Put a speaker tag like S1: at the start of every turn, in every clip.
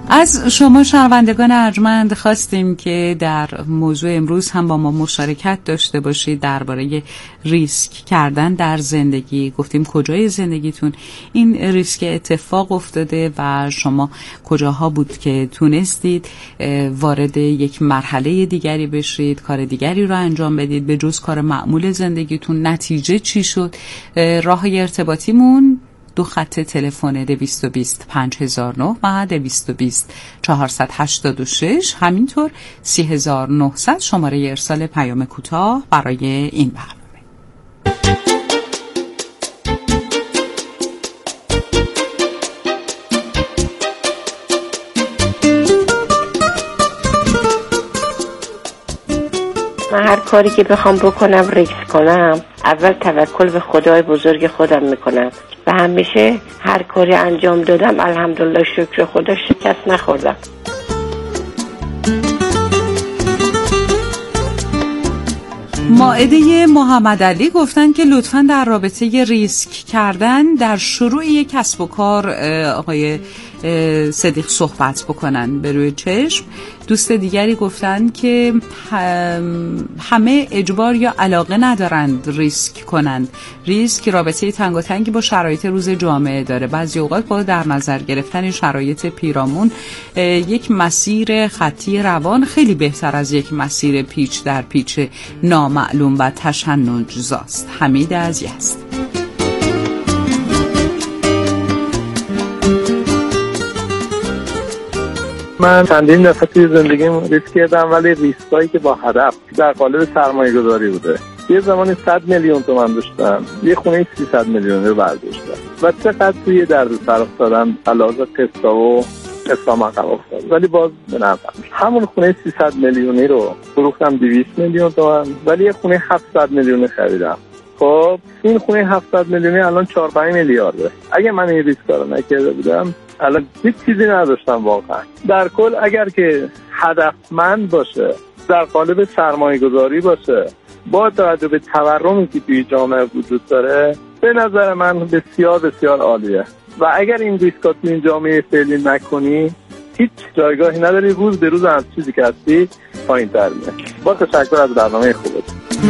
S1: از شما شنوندگان ارجمند خواستیم که در موضوع امروز هم با ما مشارکت داشته باشید درباره ریسک کردن در زندگی. گفتیم کجای زندگیتون این ریسک اتفاق افتاده و شما کجاها بود که تونستید وارد یک مرحله دیگری بشید، کار دیگری رو انجام بدید به جز کار معمول زندگیتون. نتیجه چی شد؟ راه ارتباطیمون 2 خط تلفن 220 5009 و 220 486، همینطور 3900 شماره ارسال پیام کوتاه برای این برنامه.
S2: من هر کاری که بخوام بکنم ریسک کنم، اول توکل به خدای بزرگ خودم میکنم و همیشه هر کاری انجام دادم الحمدلله شکر خدا شکست نخوردم.
S1: مائده محمد علی گفتن که لطفاً در رابطه ریسک کردن در شروع یک کسب و کار آقای صدیق صحبت بکنن به روی چشم. دوست دیگری گفتن که همه اجبار یا علاقه ندارند ریسک کنند. ریسک رابطه تنگاتنگی با شرایط روز جامعه داره. بعضی اوقات با در نظر گرفتن شرایط پیرامون یک مسیر خطی روان خیلی بهتر از یک مسیر پیچ در پیچ نامعلوم و تشنج‌زاست. حمید از یزد.
S3: من چندین دفعه توی زندگیم ریسک کردم، ولی ریسکایی که با هدف در قالب سرمایه گذاری بوده. یه زمانی 100 میلیون تومان داشتم، یه خونه 300 میلیونی رو برداشتم و چقدر توی دردسر افتادم علاوه قسطا و اسلام عقب افتاد، ولی باز به نفعم. همون خونه 300 میلیونی رو فروختم 200 میلیون تومان، ولی یه خونه 700 میلیونی خریدم. خب این خونه 700 میلیونی الان 4-5 میلیارده. اگه من این ریسک رو نکرده بودم الان هیچ چیزی نداشتم واقعا. در کل اگر که هدفمند باشه، در قالب سرمایه گذاری باشه، با توجه به تورمی که توی جامعه وجود داره، به نظر من بسیار بسیار عالیه. و اگر این ریسکات توی این جامعه فعلی نکنی هیچ جایگاهی نداری، روز به روز از چیزی که هستی پایین تر میاد. با تشکر از برنامه خوبت.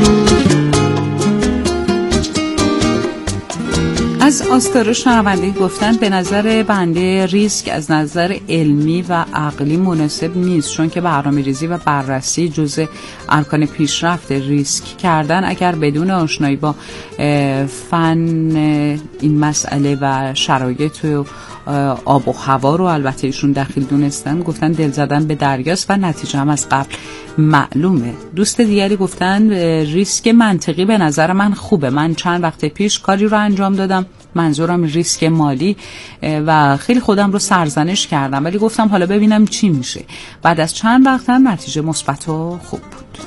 S1: از آستارا شنونده گفتن به نظر بنده ریسک از نظر علمی و عقلی مناسب نیست، چون که برنامه‌ریزی و بررسی جزء ارکان پیشرفت ریسک کردن. اگر بدون آشنایی با فن این مسئله و شرایط و آب و هوا رو البته ایشون دخیل دونستن، گفتن دل زدن به دریاست و نتیجه هم از قبل معلومه. دوست دیگری گفتن ریسک منطقی به نظر من خوبه. من چند وقت پیش کاری رو انجام دادم، منظورم ریسک مالی، و خیلی خودم رو سرزنش کردم، ولی گفتم حالا ببینم چی میشه. بعد از چند وقت هم نتیجه مثبت و خوب بود.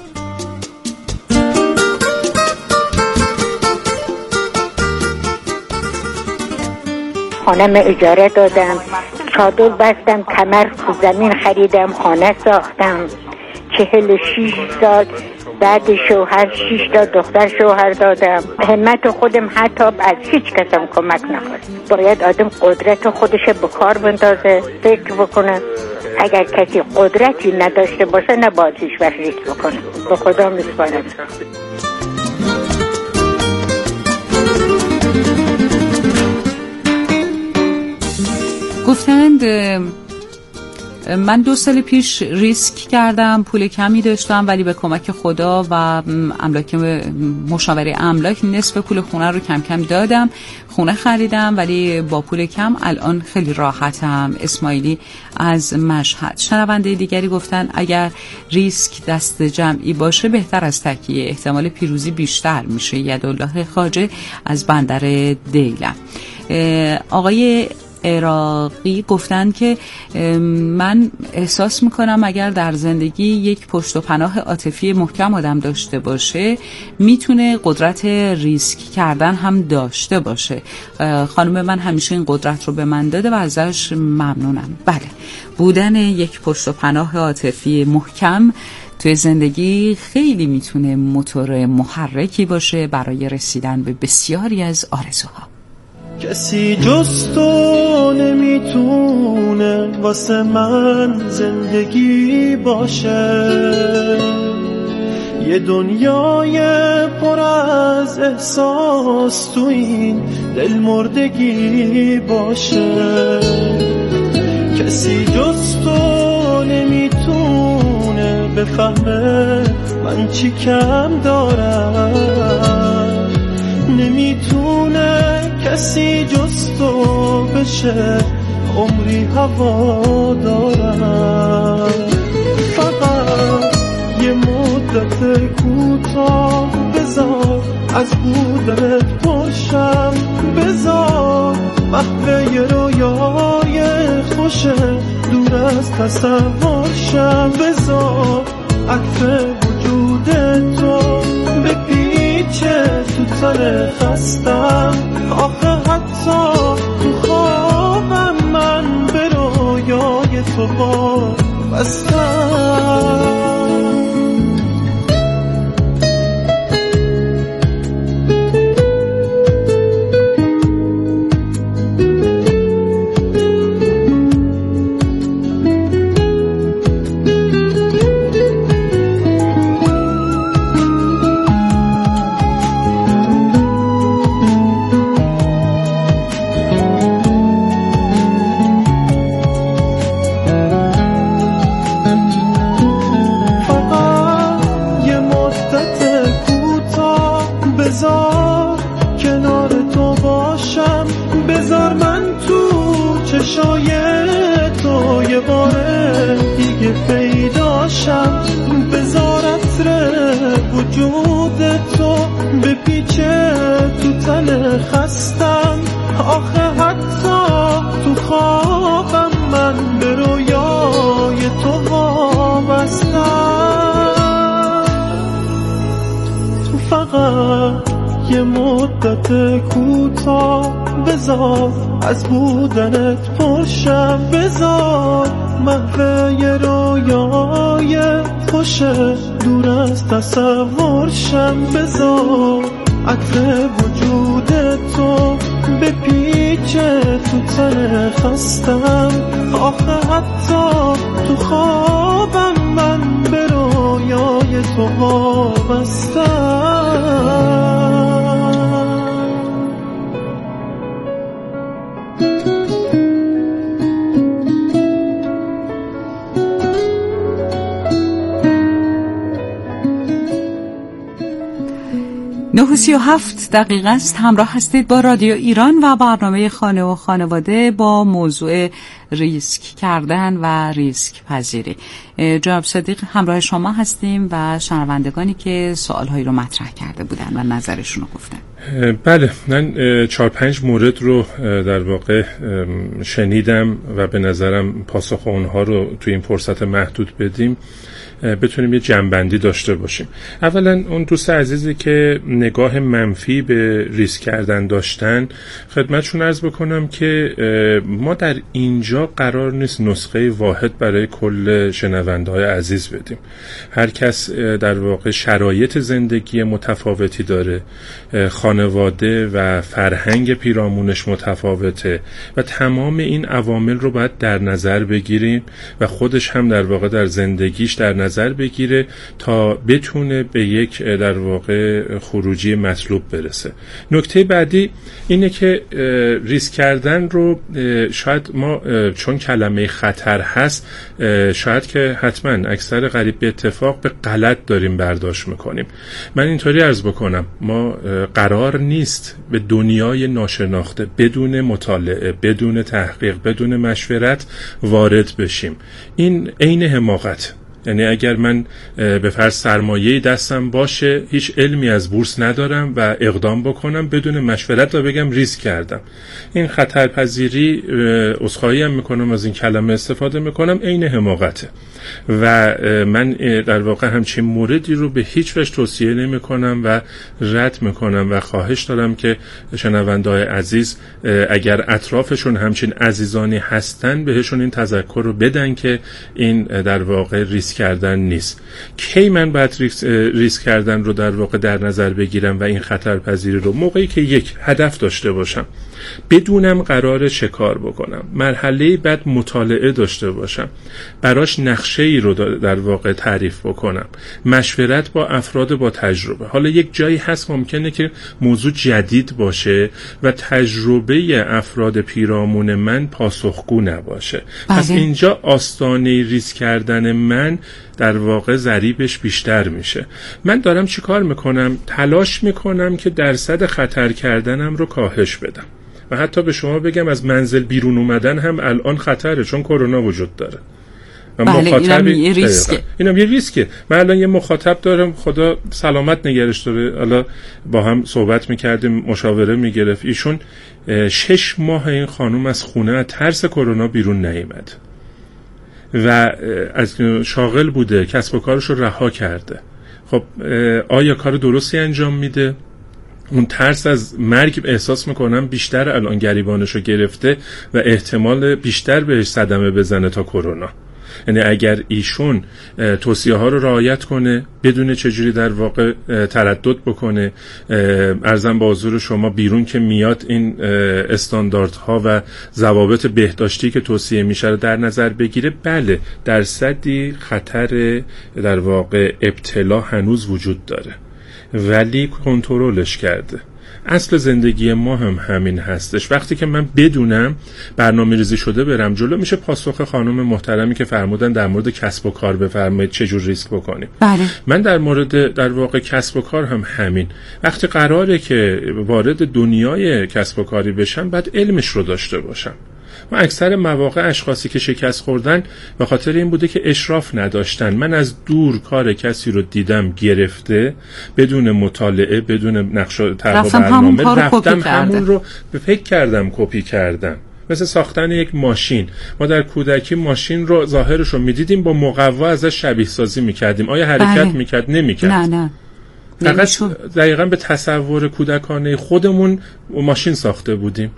S2: خانم اجاره دادم، چادر بستم، کمر تو زمین خریدم، خانه ساختم. 46 سال بعد شوهر 6 تا دختر شوهر دادم. همت خودم حتی از هیچ کسم کمک نخواست. باید آدم قدرت خودش به کار بندازه، فکر بکنه. اگر کسی قدرتی نداشته باشه نباید هیچ وقت ریسک بکنه. به خدا میسپارم.
S1: گفتند من 2 سال پیش ریسک کردم، پول کمی داشتم، ولی به کمک خدا و املاک مشاوره املاک نصف پول خونه رو کم کم دادم، خونه خریدم، ولی با پول کم الان خیلی راحتم. اسماعیلی از مشهد. شنونده دیگری گفتن اگر ریسک دست جمعی باشه بهتر از تکیه، احتمال پیروزی بیشتر میشه. یدالله خواجه از بندر دیلم. آقای عراقی گفتن که من احساس میکنم اگر در زندگی یک پشت و پناه عاطفی محکم آدم داشته باشه میتونه قدرت ریسک کردن هم داشته باشه. خانم من همیشه این قدرت رو به من داده و ازش ممنونم. بله، بودن یک پشت و پناه عاطفی محکم توی زندگی خیلی میتونه موتور محرکی باشه برای رسیدن به بسیاری از آرزوها.
S4: کسی جز تو نمیتونه واسه من زندگی باشه، یه دنیای پر از احساس تو این دل مردگی باشه. کسی جز تو نمیتونه بفهمه من چی کم دارم، نمیتونه کسی جز تو بشه عمری هوا دارم. فقط یه مدت کوتاه بذار از بودنت پرشم، بذار محو یه رویای خوشه دور از تصورشم، بذار عطف وجود تو بپیچه تو تن خستم. آخه حتی تو خوابم من به رویای تو وابستم. بذار کنار تو باشم، بذار من تو چشای تو یه بار دیگه پیداشم، بذار عطر وجود تو بپیچه تو تن خستم. آخه حتی تو خوابم من به رویای تو وابستم. فقط یه مدت کوتاه بذار از بودنت پرشم، بذار محو یه رویای خوشه دور از تصورشم، بذار عطر وجود تو بپیچه تو تن خستم. آخه حتی تو خوابم من به رویای تو وابستم.
S1: 9:37 است. همراه هستید با رادیو ایران و برنامه خانه و خانواده با موضوع ریسک کردن و ریسک پذیری. جناب صدیق همراه شما هستیم و شنوندگانی که سوالهایی رو مطرح کرده بودن و نظرشون رو گفتن.
S5: بله، من 4-5 مورد رو در واقع شنیدم و به نظرم پاسخ اونها رو توی این فرصت محدود بدیم بتونیم یه جمع‌بندی داشته باشیم. اولا اون دوست عزیزی که نگاه منفی به ریسک کردن داشتن، خدمتشون عرض بکنم که ما در اینجا قرار نیست نسخه واحد برای کل شنونده‌های عزیز بدیم. هر کس در واقع شرایط زندگی متفاوتی داره، خانواده و فرهنگ پیرامونش متفاوته و تمام این عوامل رو باید در نظر بگیریم و خودش هم در واقع در زندگیش در نظر بگیره تا بتونه به یک در واقع خروجی مطلوب برسه. نکته بعدی اینه که ریسک کردن رو شاید ما چون کلمه خطر هست شاید که حتما اکثر قریب به اتفاق به غلط داریم برداشت میکنیم. من اینطوری عرض بکنم، ما قرار نیست به دنیای ناشناخته بدون مطالعه، بدون تحقیق، بدون مشورت وارد بشیم. این عین حماقت. یعنی اگر من به فرض سرمایه دستم باشه، هیچ علمی از بورس ندارم و اقدام بکنم بدون مشورت و بگم ریسک کردم، این خطرپذیری، عذرخواهی هم میکنم از این کلمه استفاده میکنم، عین حماقته و من در واقع همچین موردی رو به هیچ وجه توصیه نمیکنم و رد میکنم و خواهش دارم که شنونده‌های عزیز اگر اطرافشون همچین عزیزانی هستن بهشون این تذکر رو بدن که این در واقع ریسک ریسک کردن نیست. کی من باید ریسک کردن رو در واقع در نظر بگیرم و این خطرپذیری رو؟ موقعی که یک هدف داشته باشم، بدونم قراره چه کار بکنم، مرحله بعد مطالعه داشته باشم، براش نقشه‌ای رو در واقع تعریف بکنم، مشورت با افراد با تجربه. حالا یک جایی هست ممکنه که موضوع جدید باشه و تجربه افراد پیرامون من پاسخگو نباشه. پس اینجا آستانه ریسک کردن من در واقع ضریبش بیشتر میشه. من دارم چی کار میکنم؟ تلاش میکنم که درصد خطر کردنم رو کاهش بدم و حتی به شما بگم از منزل بیرون اومدن هم الان خطره، چون کرونا وجود داره.
S1: بله، اینم یه ریسکه.
S5: اینم یه ریسکه. من الان یه مخاطب دارم، خدا سلامت نگرش داره، حالا با هم صحبت میکردیم، مشاوره میگرفت. ایشون 6 ماه این خانم از خونه از ترس کرونا بیرون نیامد و از شاغل بوده، کسب و کارش رو رها کرده. خب آیا کار درستی انجام میده؟ اون ترس از مرگ احساس میکنم بیشتر الان گریبانش رو گرفته و احتمال بیشتر بهش صدمه بزنه تا کرونا. یعنی اگر ایشون توصیه ها رو رعایت کنه، بدون چجوری در واقع تردد بکنه، ارزم به حضور شما بیرون که میاد این استانداردها و ضوابط بهداشتی که توصیه میشه رو در نظر بگیره، بله درصدی خطر در واقع ابتلا هنوز وجود داره ولی کنترلش کرده. اصل زندگی ما هم همین هستش. وقتی که من بدونم برنامه ریزی شده برم جلو، میشه پاسخ خانم محترمی که فرمودن در مورد کسب و کار بفرمایید چجور ریسک بکنیم.
S1: بله.
S5: من در مورد در واقع کسب و کار هم همین. وقتی قراره که وارد دنیای کسب و کاری بشم، باید علمش رو داشته باشم. و اکثر مواقع اشخاصی که شکست خوردن به خاطر این بوده که اشراف نداشتن. من از دور کار کسی رو دیدم گرفته، بدون مطالعه، بدون نقشه و برنامه رفتم همون رو به فکر کردم کپی کردم. مثل ساختن یک ماشین. ما در کودکی ماشین رو ظاهرش رو میدیدیم، با مقوا ازش شبیه سازی میکردیم. آیا حرکت میکرد؟ نمیکرد.
S1: نه.
S5: فقط دقیقاً به تصور کودکانه خودمون ماشین ساخته بودیم.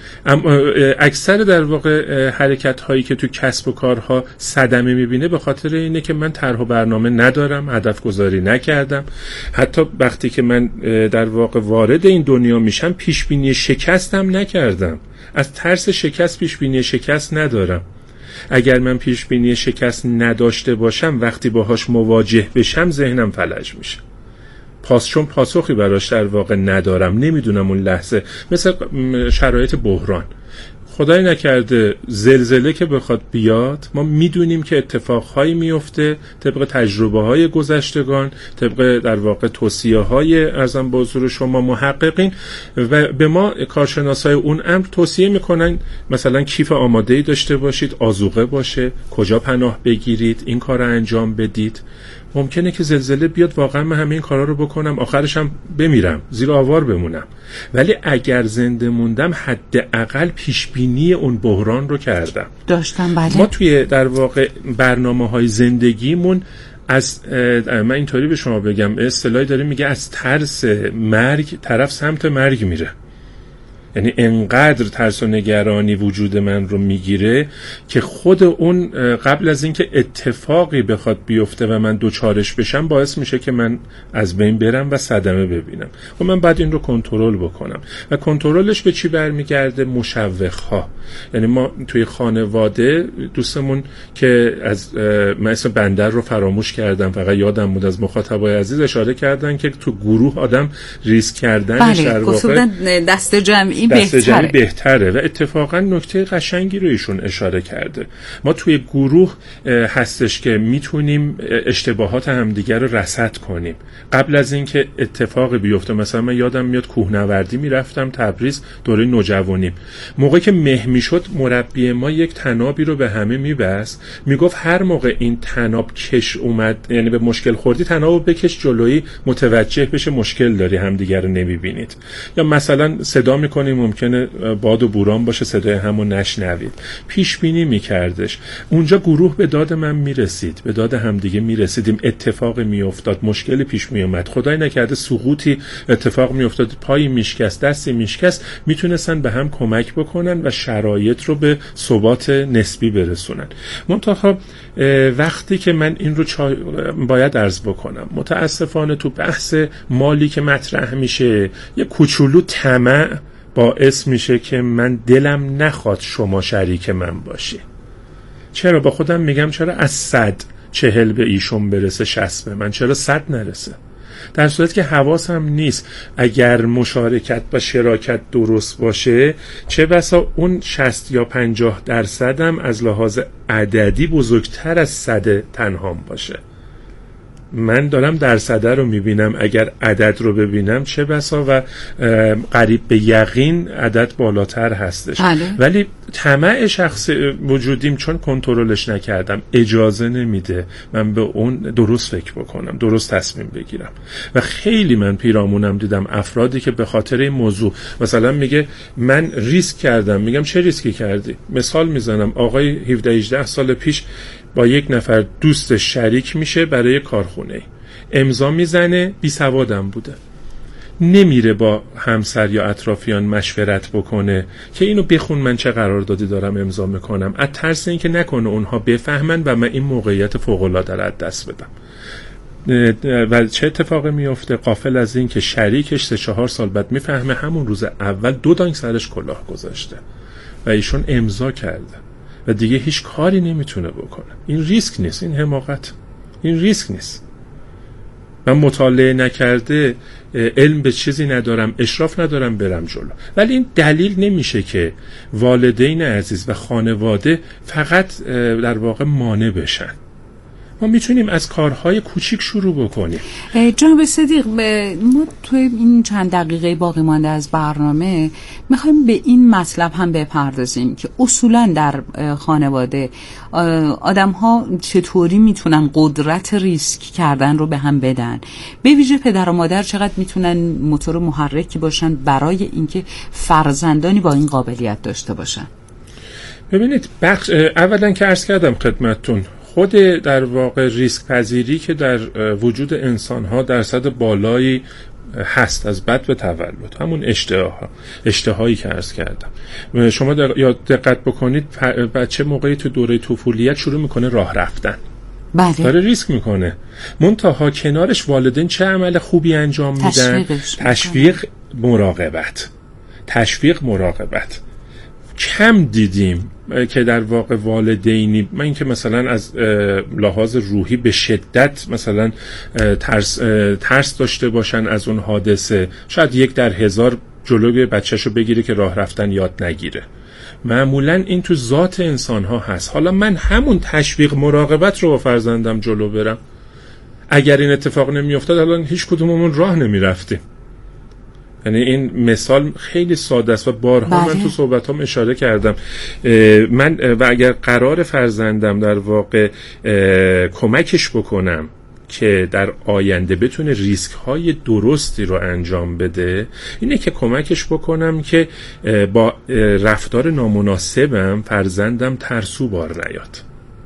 S5: اکثر در واقع حرکت هایی که تو کسب و کارها صدمه میبینه به خاطر اینه که من طرح و برنامه ندارم، هدف گذاری نکردم. حتی وقتی که من در واقع وارد این دنیا میشم، پیش بینی شکستم نکردم. از ترس شکست پیش بینی شکست ندارم. اگر من پیش بینی شکست نداشته باشم، وقتی باهاش مواجه بشم ذهنم فلج میشه. چون پاسخی براش در واقع ندارم، نمیدونم اون لحظه. مثل شرایط بحران، خدای نکرده زلزله که بخواد بیاد، ما میدونیم که اتفاقهایی میفته طبق تجربه های گذشتگان، طبق در واقع توصیه های ارزم به حضور شما محققین، و به ما کارشناسای اون امر توصیه میکنن مثلا کیف آماده‌ای داشته باشید، آذوقه باشه، کجا پناه بگیرید، این کار رو انجام بدید. ممکنه که زلزله بیاد، واقعا من همه این کارا رو بکنم، آخرش هم بمیرم، زیر آوار بمونم. ولی اگر زنده موندم، حداقل پیش بینی اون بحران رو کردم،
S1: داشتم. بله.
S5: ما توی در واقع برنامه‌های زندگیمون من اینطوری به شما بگم، اصطلاحی داره میگه از ترس مرگ طرف سمت مرگ میره. یعنی انقدر ترس و نگرانی وجود من رو میگیره که خود اون قبل از اینکه اتفاقی بخواد بیفته و من دوچارش بشم، باعث میشه که من از بین برم و صدمه ببینم. و من بعد این رو کنترل بکنم. و کنترلش به چی برمیگرده؟ مشوق‌ها. یعنی ما توی خانواده دوستمون که از من اسم بندر رو فراموش کردم، فقط یادم بود از مخاطبای عزیز اشاره کردن که تو گروه آدم ریسک کردنش در واقع
S1: دست جمعی
S5: بهتره. و اتفاقا نکته قشنگی رو ایشون اشاره کرده. ما توی گروه هستش که میتونیم اشتباهات همدیگر رو رصد کنیم قبل از اینکه اتفاق بیفته. مثلا من یادم میاد کوهنوردی میرفتم تبریز دوره نوجوانیم. موقعی که مه میشد، مربی ما یک طنابی رو به همه میبست، میگفت هر موقع این طناب کش اومد، یعنی به مشکل خوردی، طنابو بکش جلویی، متوجه بشه مشکل داری، همدیگر رو نمیبینید. یا مثلا صدا میکنیم جاهایی ممکنه باد و بوران باشه صدای همو نشنوید. پیش بینی میکردش. اونجا گروه به داد من میرسید، به داد همدیگه میرسیدیم، اتفاقی میافتاد، مشکلی پیش میومد، خدای نکرده سقوطی اتفاق میافتاد، پایی میشکست، دستی میشکست، میتونستن به هم کمک بکنن و شرایط رو به ثبات نسبی برسونن. منتها وقتی که من این رو باید عرض بکنم، متاسفانه تو بحث مالی که مطرح میشه یه کوچولو طمع باعث میشه که من دلم نخواد شما شریک من باشی. چرا؟ با خودم میگم چرا از 140 به ایشون برسه 60 به من، چرا 100 نرسه؟ در صورتی که حواسم نیست اگر مشارکت و شراکت درست باشه، چه بسا اون 60 یا 50% هم از لحاظ عددی بزرگتر از 100 تنهام باشه. من دارم درصده رو میبینم، اگر عدد رو ببینم چه بسا و قریب به یقین عدد بالاتر هستش. ولی طمع شخص وجودیم چون کنترلش نکردم اجازه نمیده من به اون درست فکر بکنم، درست تصمیم بگیرم. و خیلی من پیرامونم دیدم افرادی که به خاطر این موضوع مثلا میگه من ریسک کردم. میگم چه ریسکی کردی؟ مثال میزنم، آقای 17-18 سال پیش با یک نفر دوستش شریک میشه برای کارخونه، امضا میزنه، بی سوادم بوده، نمیره با همسر یا اطرافیان مشورت بکنه که اینو بخون من چه قراردادی دارم امضا میکنم، از ترس اینکه نکنه اونها بفهمن و من این موقعیت فوق العاده را از دست بدم. و چه اتفاقی میفته؟ غافل از این که شریکش 3-4 سال بعد میفهمه همون روز اول 2 دانگ سرش کلاه گذاشته و ایشون امضا کرده و دیگه هیچ کاری نمیتونه بکنه. این ریسک نیست، این حماقت، این ریسک نیست. من مطالعه نکرده، علم به چیزی ندارم، اشراف ندارم برم جلو. ولی این دلیل نمیشه که والدین عزیز و خانواده فقط در واقع مانع بشن. ما میتونیم از کارهای کوچیک شروع بکنیم.
S1: جناب صدیق، ما توی این چند دقیقه باقی مانده از برنامه میخوایم به این مطلب هم بپردازیم که اصولاً در خانواده آدم‌ها چطوری میتونن قدرت ریسک کردن رو به هم بدن. به ویژه پدر و مادر چقدر میتونن موتور محرکی باشن برای اینکه فرزندانی با این قابلیت داشته باشن.
S5: ببینید، اولا که عرض کردم خدمتتون، خود در واقع ریسک پذیری که در وجود انسان‌ها درصد بالایی هست از بد به تولد، همون اشتهایی که عرض کردم. شما دقت بکنید بچه موقعی تو دوره طفولیت شروع میکنه راه رفتن،
S1: بله،
S5: داره ریسک میکنه. منتها کنارش والدین چه عمل خوبی انجام میدن؟ تشویق مراقبت. کم دیدیم که در واقع والدینی، من که مثلا از لحاظ روحی به شدت مثلا ترس داشته باشن از اون حادثه، شاید 1 در 1000 جلوی بچه‌شو بگیره که راه رفتن یاد نگیره. معمولا این تو ذات انسان ها هست. حالا من همون تشویق مراقبت رو با فرزندم جلو برم، اگر این اتفاق نمی افتاد الان هیچ کدوممون راه نمی رفتیم. یعنی این مثال خیلی ساده است و بارها من تو صحبتام اشاره کردم. من و اگر قرار فرزندم در واقع کمکش بکنم که در آینده بتونه ریسک های درستی رو انجام بده، اینه که کمکش بکنم که با رفتار نامناسبم فرزندم ترسو بار نیاد،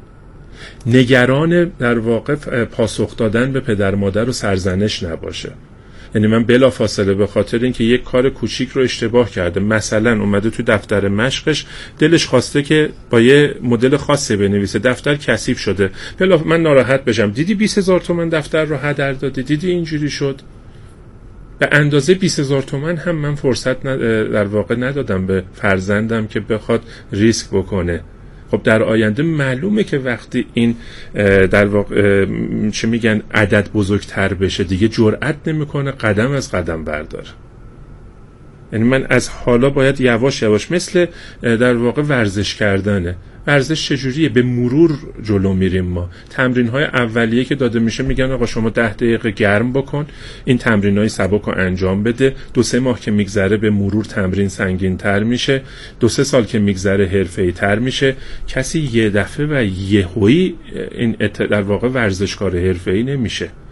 S5: نگران در واقع پاسخ دادن به پدر مادر و سرزنش نباشه. یعنی من بلافاصله به خاطر اینکه یک کار کوچیک رو اشتباه کرده، مثلا اومده تو دفتر مشقش دلش خواسته که با یه مدل خاصی بنویسه، دفتر کثیف شده، من ناراحت بشم، دیدی 20,000 تومان دفتر رو هدر دادی، دیدی اینجوری شد. به اندازه 20,000 تومان هم من فرصت در واقع ندادم به فرزندم که بخواد ریسک بکنه. خب در آینده معلومه که وقتی این در واقع چه میگن عدد بزرگتر بشه دیگه جرئت نمیکنه قدم از قدم برداره. یعنی من از حالا باید یواش یواش، مثل در واقع ورزش کردنه. ورزش چجوریه؟ به مرور جلو میریم ما. تمرین‌های اولیه که داده میشه میگن آقا شما 10 دقیقه گرم بکن، این تمرین‌های سبک رو انجام بده. 2-3 ماه که میگذره به مرور تمرین سنگین‌تر میشه، 2-3 سال که میگذره حرفه‌ای‌تر میشه. کسی یه دفعه و یهویی این در واقع ورزشکار حرفه‌ای نمیشه.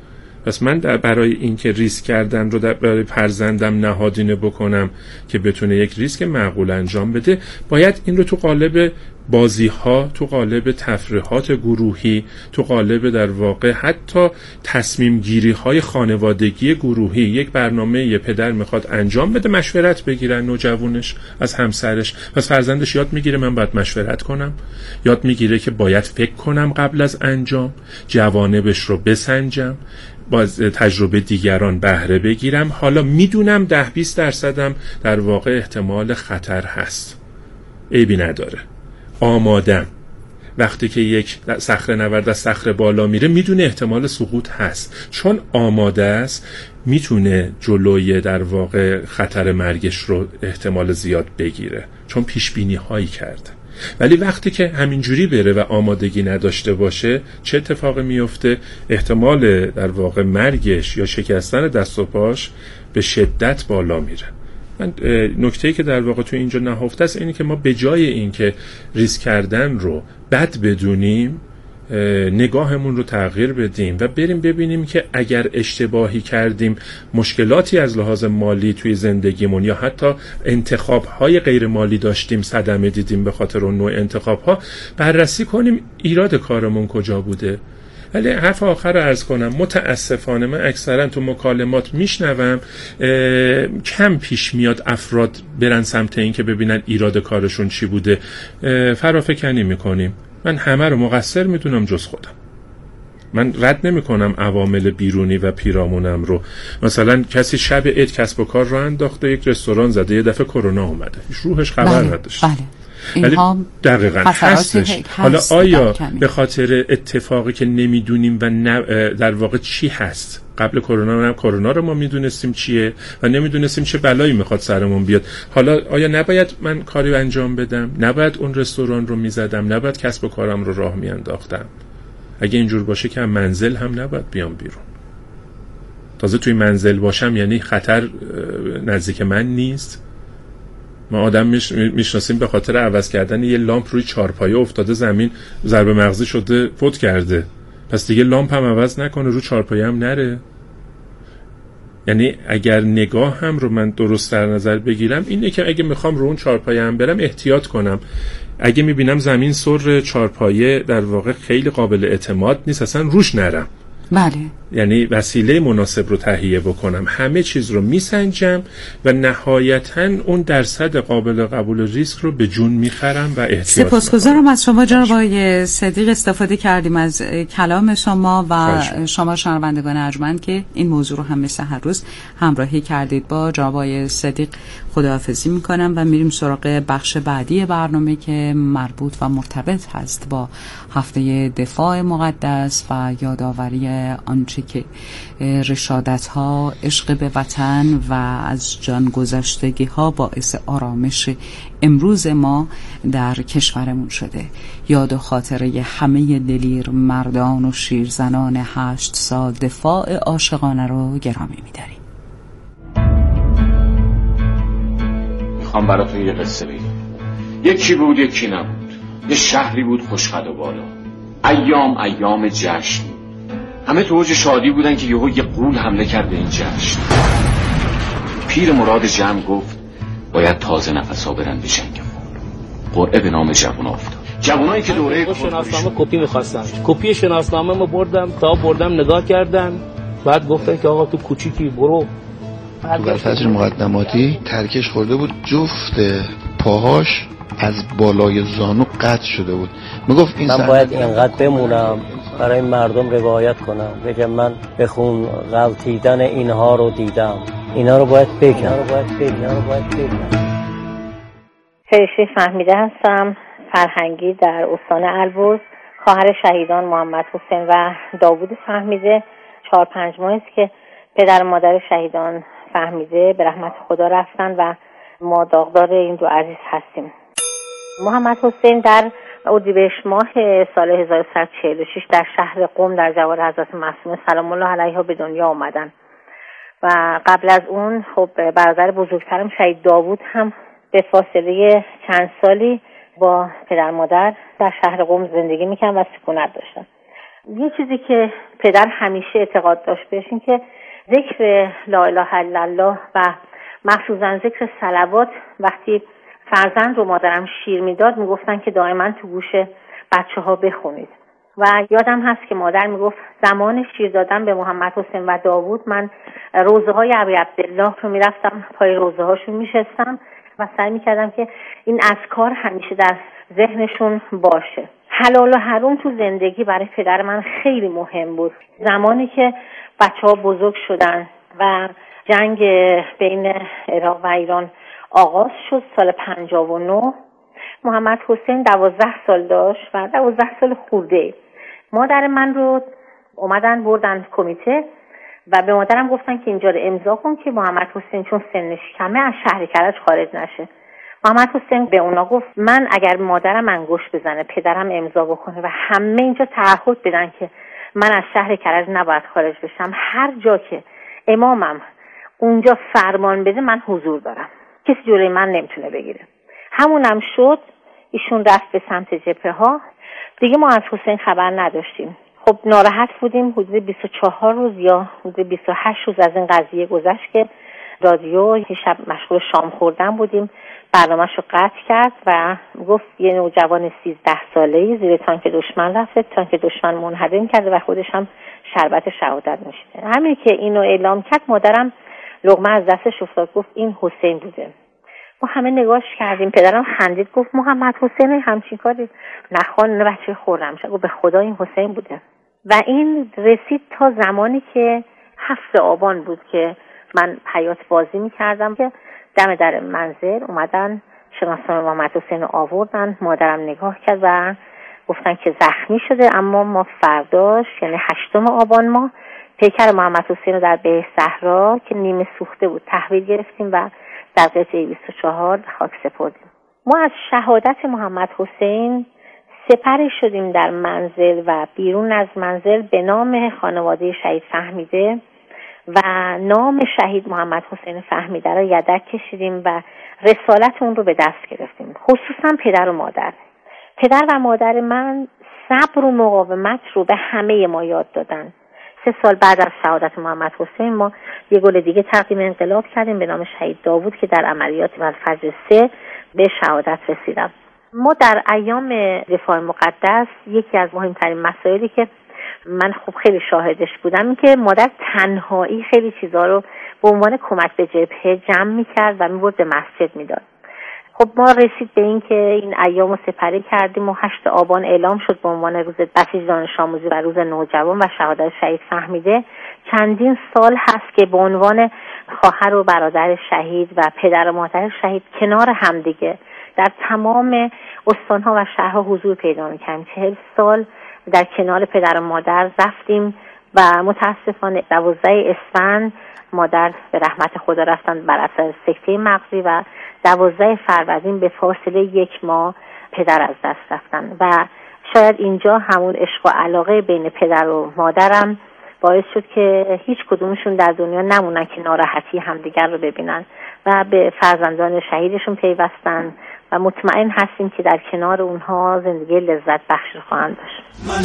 S5: پس من برای اینکه ریسک کردن رو برای فرزندم نهادینه بکنم که بتونه یک ریسک معقول انجام بده، باید این رو تو قالب بازی‌ها، تو قالب تفریحات گروهی، تو قالب در واقع حتی تصمیم گیری‌های خانوادگی گروهی، یک برنامه یه پدر میخواد انجام بده، مشورت بگیرن نوجوانش از همسرش. پس فرزندش یاد میگیره من باید مشورت کنم، یاد میگیره که باید فکر کنم قبل از انجام، جوانبش رو بسنجم، باز تجربه دیگران بهره بگیرم. حالا میدونم 10-20% در واقع احتمال خطر هست، عیبی نداره، آمادم. وقتی که یک صخره نورد از صخره بالا میره میدونه احتمال سقوط هست، چون آماده است میتونه جلوی در واقع خطر مرگش رو احتمال زیاد بگیره، چون پیش بینی هایی کرده. ولی وقتی که همینجوری بره و آمادگی نداشته باشه، چه اتفاقی میفته؟ احتمال در واقع مرگش یا شکستن دست و پاش به شدت بالا میره. من نکته‌ای که در واقع تو اینجا نهفته است اینه که ما به جای این که ریسک کردن رو بد بدونیم، نگاهمون رو تغییر بدیم و بریم ببینیم که اگر اشتباهی کردیم، مشکلاتی از لحاظ مالی توی زندگیمون یا حتی انتخاب‌های غیر مالی داشتیم، صدمه دیدیم به خاطر اون نوع انتخاب‌ها، بررسی کنیم ایراد کارمون کجا بوده. ولی حرف آخر رو عرض کنم، متاسفانه من اکثرا تو مکالمات میشنوم کم پیش میاد افراد برن سمت این که ببینن ایراد کارشون چی بوده. فرافکنی میکنیم. من همه رو مقصر میدونم جز خودم. من رد نمی کنم عوامل بیرونی و پیرامونم رو. مثلا کسی شب عید کسب و کار رو انداخته، یک رستوران زده، یه دفعه کرونا اومده، روحش خبر نداشت. ولی دقیقاً هستش. حالا آیا به خاطر اتفاقی که نمیدونیم و در واقع چی هست؟ قبل کرونا رو ما میدونستیم چیه و نمیدونستیم چه بلایی میخواد سرمون بیاد. حالا آیا نباید من کاری انجام بدم؟ نباید اون رستوران رو میزدم؟ نباید کسب و کارم رو راه میانداختم؟ اگه اینجور باشه که منزل هم نباید بیام بیرون. تازه توی منزل باشم یعنی خطر نزدیک من نیست. ما آدم میشناسیم به خاطر عوض کردن یه لامپ روی چارپایه افتاده زمین، ضربه مغزی شده، فوت کرده. پس دیگه لامپ هم عوض نکنه، رو چارپایه هم نره. یعنی اگر نگاه هم رو من درست در نظر بگیرم اینه که اگه میخوام رو اون چارپایه هم برم احتیاط کنم. اگه میبینم زمین سر چارپایه در واقع خیلی قابل اعتماد نیست، اصلا روش نرم.
S1: بله.
S5: یعنی وسیله مناسب رو تهیه بکنم، همه چیز رو میسنجم و نهایتاً اون درصد قابل قبول ریسک رو به جون میخرم و احتیاط.
S1: سپاسگزارم از شما جناب آقای صدیق، استفاده کردیم از کلام شما و شما شنوندگان ارجمند که این موضوع رو هم مثل هر روز همراهی کردید. با جناب آقای صدیق خداحافظی میکنم و میریم سراغ بخش بعدی برنامه که مربوط و مرتبط هست با هفته دفاع مقدس و یادآوری آنچه که رشادت ها، عشق به وطن و از جان گذشتگی ها باعث آرامش امروز ما در کشورمون شده. یاد و خاطره همه دلیر مردان و شیرزنان 8 سال دفاع عاشقانه رو گرامی می‌داریم.
S6: میخوام براتون یه قصه بگم. یکی بود یکی نبود، یه شهری بود خوشقد و بالا، ایام جشن، همه تو اوج شادی بودن که یهو یه غول حمله کرد به این جشن. پیر مراد جمع گفت باید تازه نفسا برن به جنگ خون. قرعه به نام جوونا افتاد. جوونایی که دوره
S7: شناسنامه کپی می‌خواستم، کپی شناسنامه ما بردم نگاه کردن، بعد گفتن که آقا تو کوچیکی برو.
S8: تو فجر مقدماتی ترکش خورده بود، جفت پاهاش از بالای زانو قطع شده بود. میگفت این
S7: من باید اینقدر بمونم برای مردم روایت کنم، بگم من به خون غلطیدن اینها رو دیدم، اینا رو باید بگم.
S2: فرشته فهمیده هستم، فرهنگی در استان البرز، خواهر شهیدان محمد حسین و داوود فهمیده. 4-5 ماهی است که پدر و مادر شهیدان فهمیده به رحمت خدا رفتن و ما داغدار این دو عزیز هستیم. محمد حسین در اردیبهشت ماه سال 1346 در شهر قم در جوار حضرت معصومه سلام الله علیها به دنیا آمدن و قبل از اون خب برادر بزرگترم شهید داوود هم به فاصله چند سالی با پدر مادر در شهر قم زندگی میکنن و سکونت داشتن.
S9: یه چیزی که پدر همیشه اعتقاد داشت بهش این که ذکر لا اله الا الله و مخصوصا ذکر صلوات وقتی فرزند رو مادرم شیر میداد میگفتن که دائما تو گوش بچه‌ها بخونید. و یادم هست که مادر میگفت زمان شیر دادن به محمد حسین و داوود من روزه های ابی عبدالله رو میرفتم پای روزه هاشون میشستم و سعی میکردم که این اذکار همیشه در ذهنشون باشه. حلال و حرام تو زندگی برای پدر من خیلی مهم بود. زمانی که بچه‌ها بزرگ شدن و جنگ بین عراق و ایران آغاز شد سال 59، محمد حسین 12 سال داشت و 12 سال خورده. مادر من رو اومدن بردن کمیته و به مادرم گفتن که اینجا رو امضا کن که محمد حسین چون سنش کمه از شهر کرج خارج نشه. محمد حسین به اونا گفت من اگر مادرم انگشت بزنه پدرم امضا بکنه و همه اینجا تعهد بدن که من از شهر کرج نباید خارج بشم، هر جا که امامم اونجا فرمان بده من حضور دارم، کسی جلوی من نمیتونه بگیره. همونم شد. ایشون رفت به سمت جبهه ها. دیگه ما از حسین خبر نداشتیم. خب ناراحت بودیم. حدود 24 روز یا حدود 28 روز از این قضیه گذشت که رادیو شب مشغول شام خوردن بودیم، برنامه‌شو قطع کرد و گفت یه نوجوان 13 ساله‌ای زیر تانک دشمن رفته، تانک دشمن منهدم کرده و خودش هم شربت شهادت نوشیده. همین که اینو اعلام کرد مادرم لقمه از دستش افتاد، گفت این حسین بوده. ما همه نگاش کردیم. پدرم خندید گفت محمد حسین همچین کاری نخوان بچه خورم شد. گفت به خدا این حسین بوده. و این رسید تا زمانی که 7 آبان بود که من حیات بازی میکردم که دم در منزل اومدن شناسان محمد حسین رو آوردن. مادرم نگاه کرد و گفتن که زخمی شده، اما ما فرداش یعنی 8 آبان ما پیکر محمد حسین رو در به صحرا که نیمه سوخته بود تحویل گرفتیم و در قطعه 24 خاک سپردیم. ما از شهادت محمد حسین سپری شدیم در منزل و بیرون از منزل به نام خانواده شهید فهمیده و نام شهید محمد حسین فهمیده را یدک کشیدیم و رسالت اون رو به دست گرفتیم. خصوصا پدر و مادر. پدر و مادر من صبر و مقاومت رو به همه ما یاد دادن. 3 سال بعد از شهادت محمد حسین ما یه گل دیگه تقدیم انقلاب کردیم به نام شهید داوود که در عملیات الفجر 3 به شهادت رسیدم. ما در ایام دفاع مقدس یکی از مهمترین مسائلی که من خب خیلی شاهدش بودم این که مادر تنهایی خیلی چیزا رو به عنوان کمک به جبهه جمع می‌کرد و می‌برد به مسجد میداد. خب ما رسید به این که این ایام رو سپری کردیم و 8 آبان اعلام شد به عنوان روز بسیج دانش آموزی و روز نوجوان و شهادت شهید فهمیده. چندین سال هست که به عنوان خواهر و برادر شهید و پدر و مادر شهید کنار همدیگه در تمام استان‌ها و شهرها حضور پیدا می‌کردیم. 40 سال در کنار پدر و مادر رفتیم و متاسفانه 12 اسفند مادر به رحمت خدا رفتن بر اثر سکته مغزی و 12 فروردین به فاصله 1 ماه پدر از دست رفتن و شاید اینجا همون عشق و علاقه بین پدر و مادرم باعث شد که هیچ کدومشون در دنیا نمونن که ناراحتی همدیگر رو ببینن و به فرزندان شهیدشون پیوستن و مطمئن هستیم که در کنار اونها زندگی لذت بخش رو خواهند داشت.
S4: من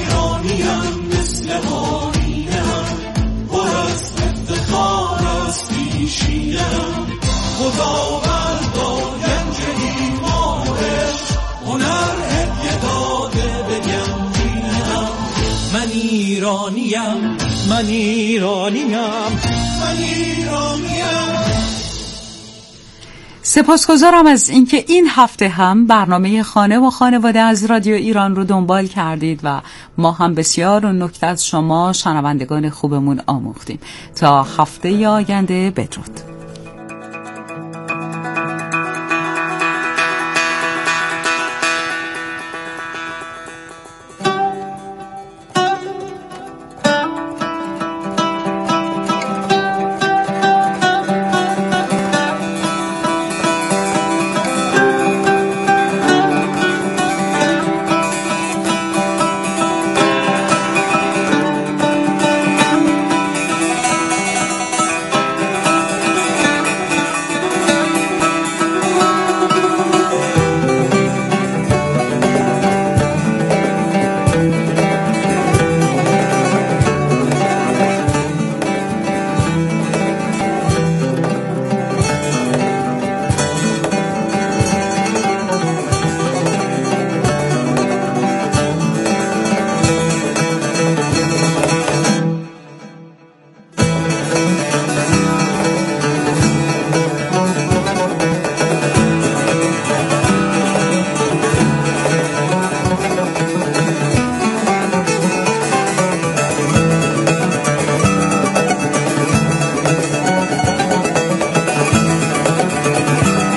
S4: ایرانیم مثل آینه‌ام پر از افتخار از پیشینه‌ام خداوند با گنج ایمانش هنر هدیه داده به گنجینه‌ام. من ایرانیم من ایرانیم من ایرانیم.
S1: سپاسگزارم از اینکه این هفته هم برنامه خانه و خانواده از رادیو ایران رو دنبال کردید و ما هم بسیار نکته از شما شنوندگان خوبمون آموختیم. تا هفته آینده بدرود.